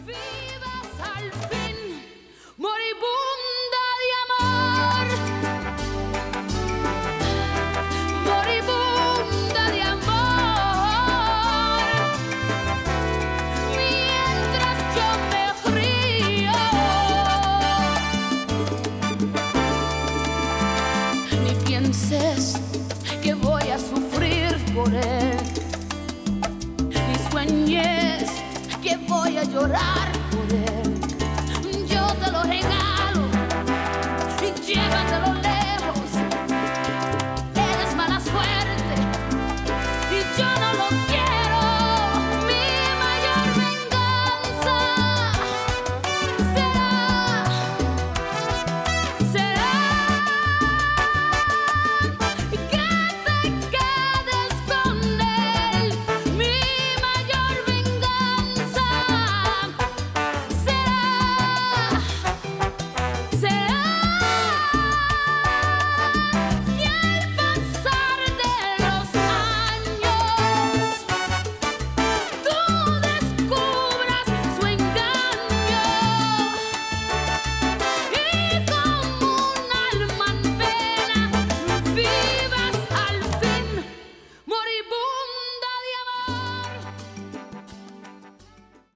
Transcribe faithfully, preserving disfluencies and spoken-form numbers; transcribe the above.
vivas al fin, moribunda de amor, moribunda de amor, mientras yo me río. Ni pienses que voy a sufrir por él, ni sueñes que voy a llorar